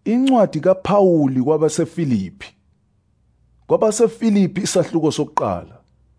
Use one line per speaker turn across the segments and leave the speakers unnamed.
Incwadi kaPawuli kwabaseFilipi. KwabaseFilipi isahluko sokuqala.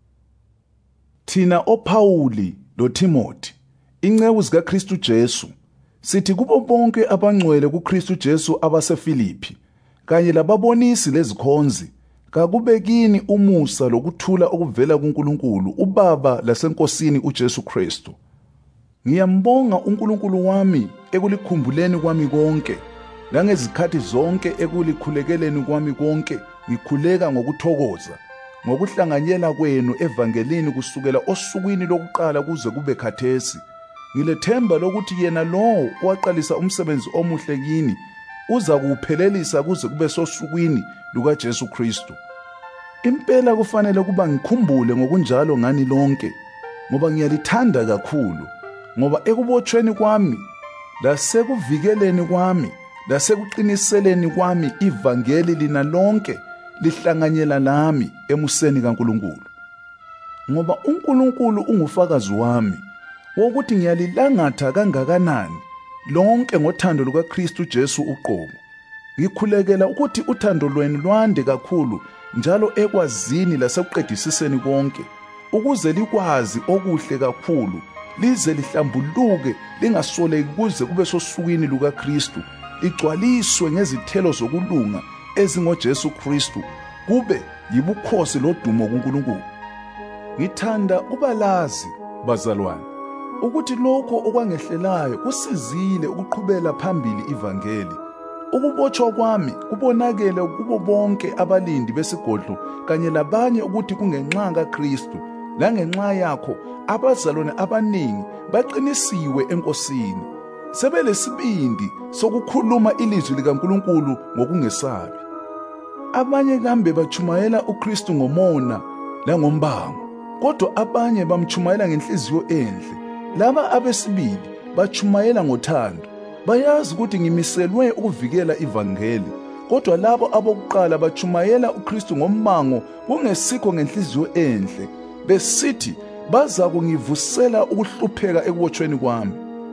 Thina oPawuli noTimothi, inceku zikaKristu Jesu, sithi kubo bonke abangcwele kuKristu Jesu abaseFilipi, kanye lababonisi lezikhonzi, kakube kini umusa lokuthula okuvela kuNkulunkulu uBaba laseNkosini uJesu Kristu. Ngiyambonga uNkulunkulu wami ekulikhumbuleni kwami konke, langezikhathi zonke ekulikhulekeleni kwami konke, ngikhuleka ngokuthokoza, ngokuhlanganyela kwenu evangelini kusukela osukwini lokuqala kuze kube khathesi. Ngilethemba lokuthi yena lo owaqalisa umsebenzi omuhle kini uza kuwuphelelisa kuze kube sosukwini lukaJesu Kristu. Impela kufanele kuba ngikhumbule ngokunjalo ngani lonke, ngoba ngiyalithanda kakhulu, ngoba ekubotshweni kwami, lasekuvikeleni kwami, lasekuqiniseleni kwami ivangeli lina lonke lihlanganyela nami emuseni kaNkulunkulu. Ngoba uNkulunkulu ungufakazi wami wokuthi ngiyalilangatha kangakanani lonke ngothando lukaKristu Jesu uqobo. Ngikhulekela ukuthi uthando lwenu lwande kakhulu njalo ekwazini lasekuqedisiseni konke, ukuze likwazi okuhle kakhulu, lize lihlambuluke, lingasoleki kuze kube sosukwini lukaKristu, ligcwaliswe ngezithelo zokulunga ezingoJesu Kristu, kube yibukhosi lodumo kuNkulunkulu. Ngithanda ubalazi, bazalwane, ukuthi lokho okwangehlelayo kusizile ukuqhubela phambili ivangeli. Ukubotshwa kwami kubonakele kubo bonke abalindi besigodlo kanye labanye ukuthi kungenxa kaKristu, langenxa yakho abazalwane abaningi baqinisiwe eNkosini, sebelesibindi sokukhuluma ilizwi likaNkulunkulu ngokungesabi. Abanye kambe bachumayela uKristu ngomona langombango, kodwa abanye bamchumayela ngenhliziyo enhle. Laba abesibili bachumayela ngothando, bayazi ukuthi ngimiselwe ukuvikela ivangeli, kodwa labo abokuqala bachumayela uKristu ngommango kungesikho ngenhliziyo enhle, besithi baza kungivusela ukuhlupheka ekubotshweni kwami.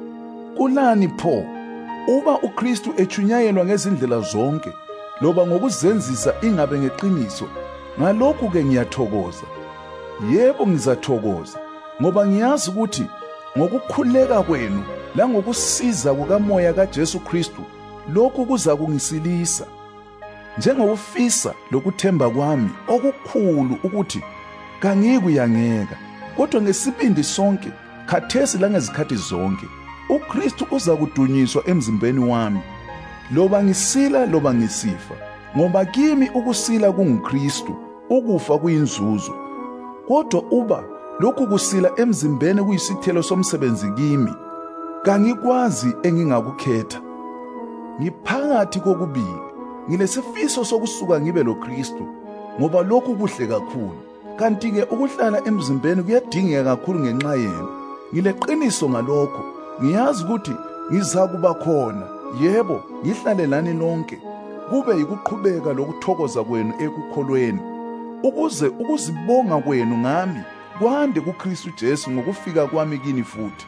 Kulani pho, uba uKristu echunyayelwa ngezindlela zonke, loba ngokuzenzisa ingabe ngeqiniso, ngalokhu-ke ngiyathokoza. Yebo, ngizathokoza, ngoba ngiyazi ukuthi ngokukhuleka kwenu langokusiza kukaMoya kaJesu Kristu, lokhu kuza kungisilisa, njengokufisa lokuthemba kwami okukhulu ukuthi kangikuyangeka, kodwa ngesibindi sonke, khathesi langezikhathi zonke, uKristu uza kudunyiswa emzimbeni wami, loba ngisila loba ngisifa. Ngoba kimi ukusila kunguKristu, ukufa kuyinzuzo. Kodwa uba lokhu kusila emzimbeni kuyisithelo somsebenzi kimi, kangikwazi engingakukhetha. Ngiphakathi kokubili, ngilesifiso sokusuka ngibe loKristu, ngoba lokhu kuhle kakhulu. Kanti-ke ukuhlala emzimbeni kuyadingeka kakhulu ngenxa yenu. Ngileqiniso ngalokho, ngiyazi ukuthi ngizakuba khona, yebo, ngihlale lani lonke, kube yikuqhubeka lokuthokoza kwenu ekukholweni, ukuze ukuzibonga kwenu ngami kwande kuKristu Jesu ngokufika kwami kini futhi.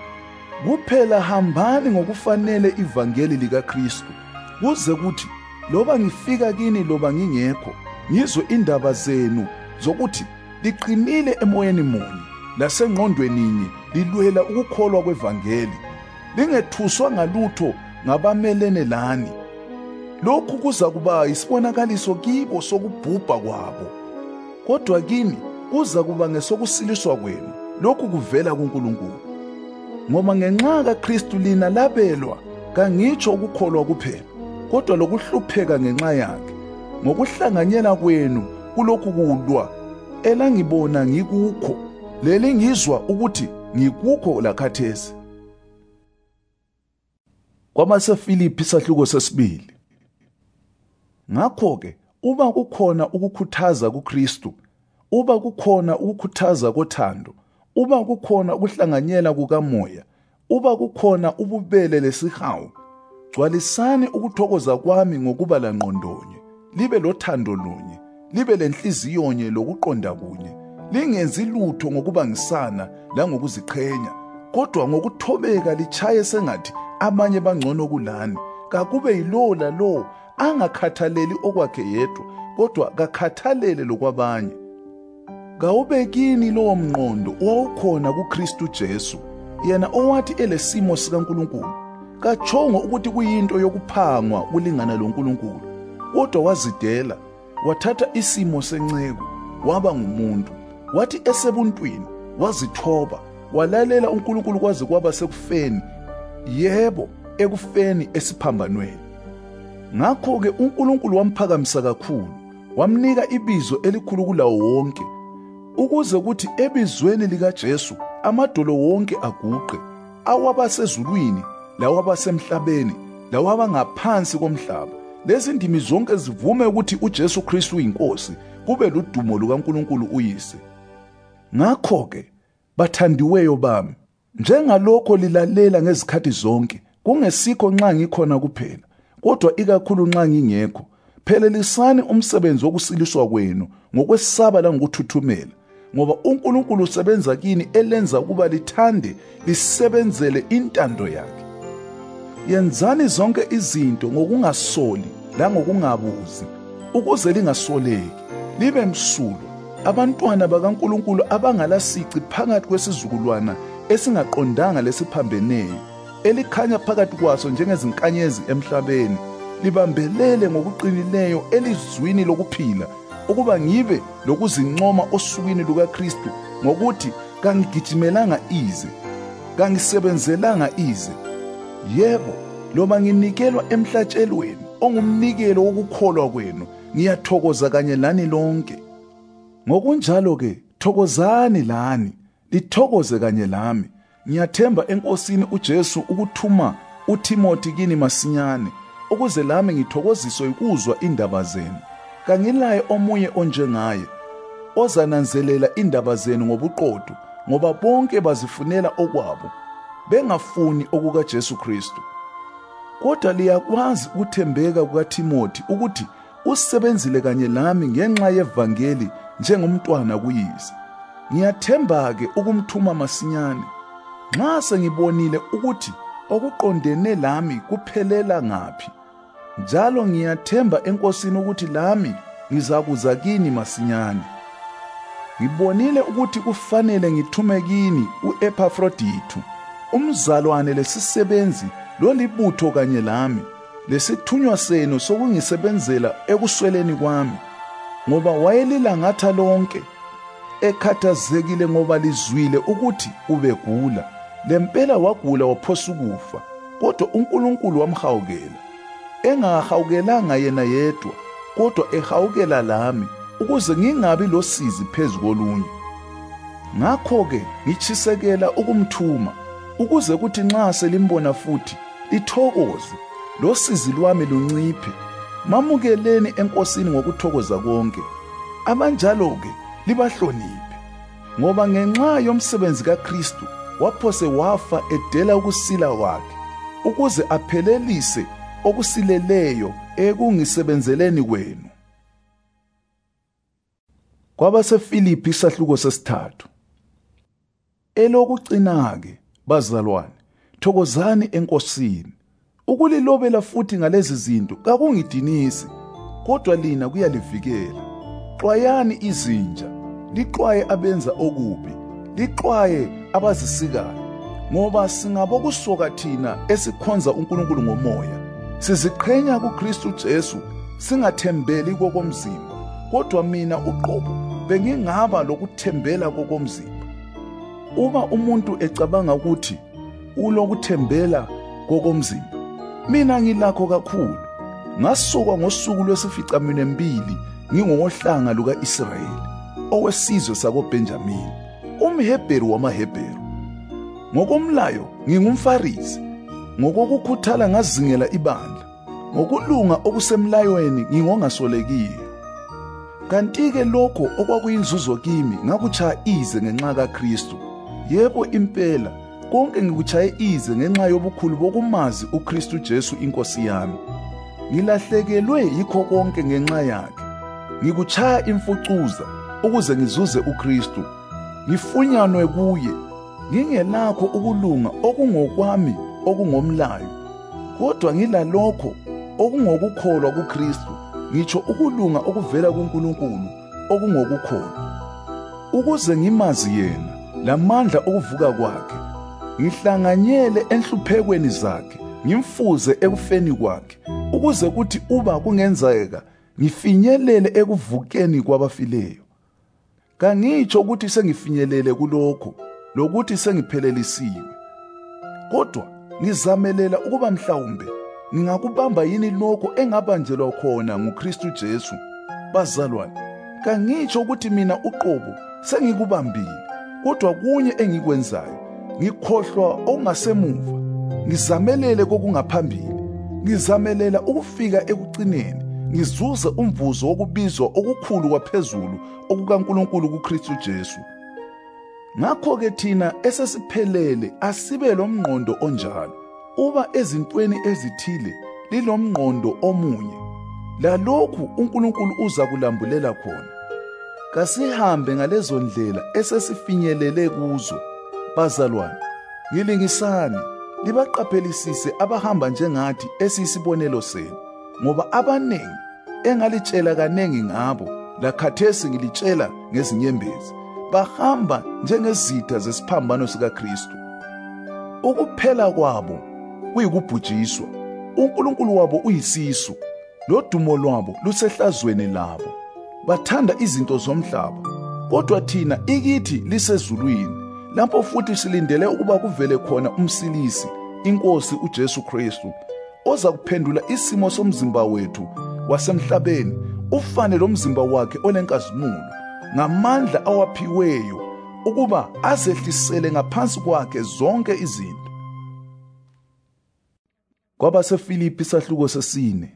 Kuphela hambani ngokufanele ivangeli likaKristu, kuze kuthi loba ngifika kini loba ngingekho, ngizwe indaba zenu zokuthi liqinile emoyeni munye, lasengqondweni ninye lilwela ukukholwa kwevangeli, lingethuswa ngalutho ngabamelene lani. Lokhu kuza kuba isibonakaliso kibo sokubhubha kwabo, kodwa kini kuza kuba ngesokusiliswa kwenu, lokhu kuvela kuNkulunkulu. Ngoba ngenxa kaKristu lina labelwa, kangitsho ukukholwa kuphela, kodwa lokuhlupheka ngenxa yakhe, ngokuhlanganyela kwenu kulokhu kulwa elangibona ngikukho, leli ngizwa ukuthi ngikukho lakhathesi. KwabaseFilipi isahluko sesibili. Ngakho-ke, uba kukhona ukukhuthaza kuKristu, uba kukhona ukukhuthaza kothando, uba kukhona ukuhlanganyela kukaMoya, uba kukhona ububele lesihawu, gcwalisani ukuthokoza kwami ngokuba langqondonye, libe lothando lunye, libe lenhliziyonye lokuqonda kunye. Lingenzi lutho ngokubangisana langokuziqhenya, kodwa ngokuthobeka lichaye sengathi abanye bangcono kulani, kakube yilowo lalowo angakhathaleli okwakhe yedwa, kodwa kakhathalele lokwabanye. Kawube kini lowo mqondo owawukhona kuKristu Jesu, yena owathi elesimo sikaNkulunkulu katshongo ukuthi kuyinto yokuphangwa kulingana loNkulunkulu, kodwa wazidela, wathatha isimo senceku, waba ngumuntu. Wathi esebuntwini wazithoba, walalela uNkulunkulu kwaze kwaba sekufeni, yebo, ekufeni esiphambanweni. Ngakho-ke uNkulunkulu wamphakamisa kakhulu, wamnika ibizo elikhulu kulawo wonke, ukuze kuthi ebizweni likaJesu amadolo wonke aguqe, awabasezulwini lawabasemhlabeni lawabangaphansi komhlaba, lezi ndimi zonke zivume ukuthi uJesu Kristu uyinkosi, kube ludumo lukaNkulunkulu uYise. Ngakho-ke, bathandiweyo bami, njengalokho lilalela ngezikhathi zonke, kungesikho nxa ngikhona kuphela, kodwa ikakhulu nxa ngingekho, phelelisani umsebenzi wokusiliswa kwenu ngokwesaba langokuthuthumela, ngoba uNkulunkulu usebenza kini elenza ukuba lithande lisebenzele intando yakhe. Yenzani zonke izinto ngokungasoli langokungabuzi, ukuze lingasoleki, libe msulwa, abantwana bakaNkulunkulu abangalasici phakathi kwesizukulwana esingaqondanga lesiphambeneyo, elikhanya phakathi kwaso njengezinkanyezi emhlabeni, libambelele ngokuqinileyo elizwini lokuphila, ukuba ngibe lokuzincoma osukwini lukaKristu, ngokuthi kangigijimelanga ize, kangisebenzelanga ize. Yebo, loba nginikelwa emhlatshelweni ongumnikelo wokukholwa kwenu, ngiyathokoza kanye lani lonke. Ngokunjalo-ke, thokozani lani, lithokoze kanye lami. Ngiyathemba eNkosini uJesu ukuthuma uTimothi kini masinyane, ukuze lami ngithokoziswe ukuzwa indaba zenu. Kangilaye omunye onjengaye, ozananzelela indaba zenu ngobuqotho, ngoba bonke bazifunela okwabo, bengafuni okukaJesu Kristu. Kodwa liyakwazi ukuthembeka kukaTimothi ukuthi usebenzile kanye lami ngenxa yevangeli njengomntwana kuyise. Ngiyathemba-ke ukumthuma masinyane, nxa sengibonile ukuthi okuqondene lami kuphelela ngaphi. Njalo ngiyathemba eNkosini ukuthi lami ngizakuza kini masinyane. Ngibonile ukuthi kufanele ngithume kini u-Epafrodithu, umzalwane lesisebenzi lolibutho kanye lami, lesithunywa senu sokungisebenzela ekusweleni kwami, ngoba wayelilangatha lonke, ekhathazekile ngoba lizwile ukuthi ubegula. Lempela wagula waphosa ukufa, kodwa uNkulunkulu wamhawukela. Engahawukelanga yena yedwa, kodwa ehawukela lami, ukuze ngingabi losizi phezu kolunye. Ngakho-ke ngitshisekela ukumthuma, ukuze kuthi nxa selimbona futhi lithokoze, losizi lwami lunciphe. Mamukeleni eNkosini ngokuthokoza konke. Abanjalo-ke libahloniphe, ngoba ngenxa yomsebenzi kaKristu waphose wafa edela ukusila kwakhe, ukuze aphelelise okusileleyo ekungisebenzeleni kwenu. KwabaseFilipi isahluko sesithathu. Elokucina-ke, bazalwane, thokozani eNkosini. Ukulilobela futhi ngalezi zinto kakungidinisi, kodwa lina kuyalivikela. Xwayani izinja, lixwaye abenza okubi, lixwaye abazisikayo, ngoba singabokusoka thina esikhonza uNkulunkulu ngomoya, siziqhenya kuKristu Jesu, singathembeli kokomzimba, kodwa mina uqobo bengingaba lokuthembela kokomzimba. Uma umuntu ecabanga ukuthi ulokuthembela kokomzimba, mina ngilakho kakhulu. Ngasuka ngosuku lwesificaminwembili ngingohlanga luka-Israyeli, owesizwe sakoBenjamini, umHebheru wamaHebheru. Ngokomlayo ngingumFarisi, ngokokukhuthala ngazingela ibandla, ngokulunga okusemlayweni ngingongasolekiyo. Kanti-ke lokho okwakuyinzuzo kimi ngakutshaya ize ngenxa kaKristu. Yebo impela, konke ngikutshaye ize ngenxa yobukhulu bokumazi uKristu Jesu inkosi yami. Ngilahlekelwe yikho konke ngenxa yakhe. Ngikutshaya imfucuza ukuze ngizuze uKristu, ngifunyanwe kuye, ngingelakho ukulunga okungokwami okungomlayo, kodwa ngilalokho okungokukholwa kuKristu, ngitsho ukulunga okuvela kuNkulunkulu okungokukholwa, ukuze ngimazi yena lamandla okuvuka kwakhe, ngihlanganyele enhluphekweni zakhe, ngimfuze ekufeni kwakhe, ukuze kuthi uba kungenzeka ngifinyelele ekuvukeni kwabafileyo. Kangitsho ukuthi sengifinyelele kulokho lokuthi sengiphelelisiwe, kodwa ngizamelela ukuba mhlawumbe ngingakubamba yini lokho engabanjelwa khona nguKristu Jesu. Bazalwane, kangitsho ukuthi mina uqobo sengikubambile, kodwa kunye engikwenzayo, ngikhohlwa okungasemuva, ngizamelele kokungaphambili, ngizamelela ukufika ekucineni, ngizuze umvuzo wokubizwa okukhulu kwaphezulu okukaNkulunkulu kuKristu Jesu. Ngakho-ke thina esesiphelele asibe lomngqondo onjalo. Uba ezintweni ezithile lilomngqondo omunye, lalokhu uNkulunkulu uza kulambulela khona. Kasihambe ngalezo ndlela esesifinyelele kuzo. Bazalwane, ngilingisani libaqaphelisise abahamba njengathi esiyisibonelo senu, ngoba abanengi engalitshela kanengi ngabo, lakhathesi ngilitshela ngezinyembezi, bahamba njengezitha zesiphambano sikaKristu. Ukuphela kwabo kuyikubhujiswa, uNkulunkulu wabo uyisisu, lodumo lwabo lusehlazweni labo. Bathanda izinto zomhlaba, kodwa thina ikithi lisezulwini, lapho futhi silindele ukuba kuvele khona umsilisi, iNkosi uJesu Kristu, oza kuphendula isimo somzimba wethu wasemhlabeni ufane lomzimba wakhe olenkazimulo, ngamandla awaphiweyo ukuba azehlisele ngaphansi kwakhe zonke izinto. KwabaseFilipi isahluko 4.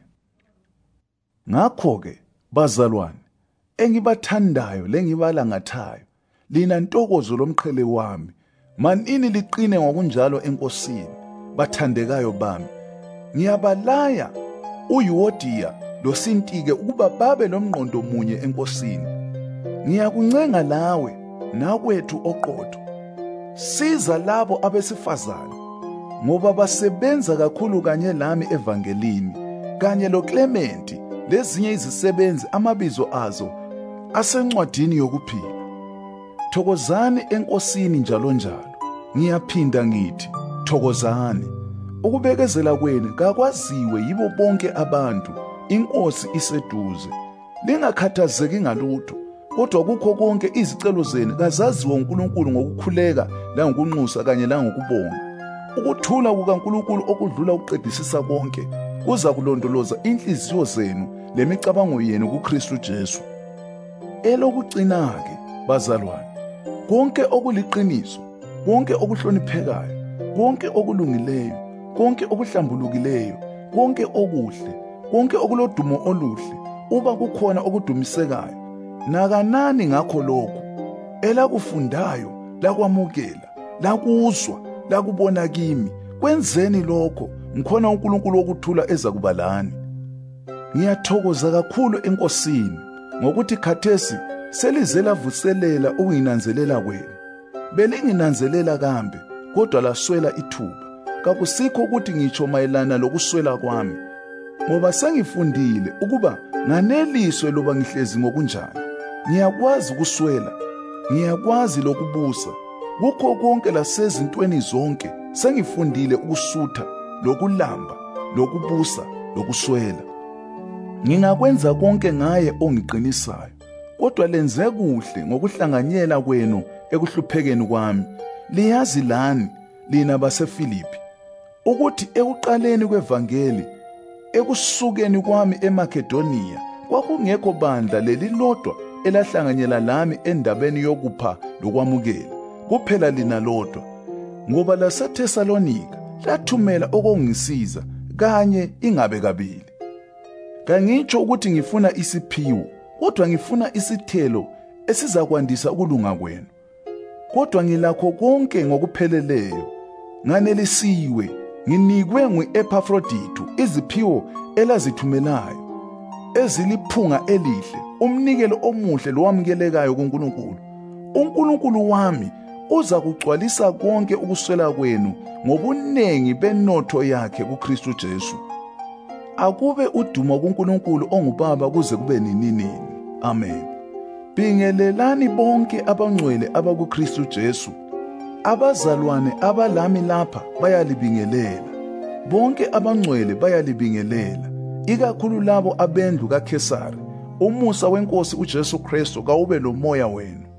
Ngakho-ke, bazalwane, engibathandayo lengibalangathayo, lina ntokozo lomqhele wami, manini liqine ngokunjalo eNkosini. Bathandekayo bami, ngiyabalaya uYuodiya loSintike ukuba babe lomngqondo munye eNkosini. Ngiyakuncenga lawe nakwethu oqotho, siza labo abesifazane, ngoba basebenza kakhulu kanye lami evangelini, kanye loKlementi lezinye izisebenzi amabizo azo asencwadini yokuphila. Thokozani eNkosini njalo njalo. Ngiyaphinda ngithi, thokozani. Ukubekezela kwenu kakwaziwe yibo bonke abantu, iNkosi iseduze. Lingakhathazeki ngalutho, kodwa kukho konke izicelo zenu kazaziwe uNkulunkulu ngokukhuleka langokunxusa kanye langokubonga. Ukuthula kukaNkulunkulu okudlula ukuqedisisa konke kuza kulondoloza inhliziyo zenu lemicabango yenu kuKristu Jesu. Elokucina-ke, bazalwane, konke okuliqiniso, konke okuhloniphekayo, konke okulungileyo, konke okuhlambulukileyo, konke okuhle, konke okulodumo oluhle, uba kukhona okudumisekayo, nakanani ngakho lokhu, elakufundayo, lakwamukela, lakuzwa, lakubona kimi, kwenzeni lokho, ngikhona uNkulunkulu wokuthula eza kuba lani. Ngiyathokoza kakhulu eNkosini ngokuthi khathesi selize lavuselela ukunginanzelela kwenu. Belinginanzelela kambe, kodwa laswela ithuba. Kakusikho ukuthi ngitsho mayelana lokuswela kwami, ngoba sengifundile ukuba nganeliswe loba ngihlezi ngokunjani. Ngiyakwazi ukuswela, ngiyakwazi lokubusa, kukho konke lasezintweni zonke sengifundile ukusutha, lokulamba, lokubusa, lokuswela. Ngingakwenza konke ngaye ongiqinisayo. Kodwa lenze kuhle ngokuhlanganyela kwenu ekuhluphekeni kwami. Liyazi lani, lina baseFilipi, ukuthi ekuqaleni kwevangeli, ekusukeni kwami eMakedoniya, kwakungekho bandla lelilodwa elahlanganyela lami endabeni yokupha lokwamukela, kuphela lina lodwa. Ngoba laseThesalonika lathumela okungisiza kanye ingabe kabili. Kangitsho ukuthi ngifuna isiphiwo, kodwa ngifuna isithelo esizakwandisa ukulunga kwenu. Kodwa ngilakho konke ngokupheleleyo, nganelisiwe, nginikwe ngu-Epafrodithu iziphiwo elazithumelayo, eziliphunga elihle, umnikelo omuhle lowamukelekayo kuNkulunkulu. uNkulunkulu wami uza kugcwalisa konke ukuswela kwenu ngobunengi benotho yakhe kuKristu Jesu. Akube udumo kuNkulunkulu onguBaba kuze kube nini. Amen. Bingelelani bonke abangcwele abakuKristu Jesu. Abazalwane abalami lapha bayalibingelela. Bonke abangcwele bayalibingelela, ikakhulu labo abendlu kaKhesari. Umusa weNkosi uJesu Kristu kawube lomoya wenu.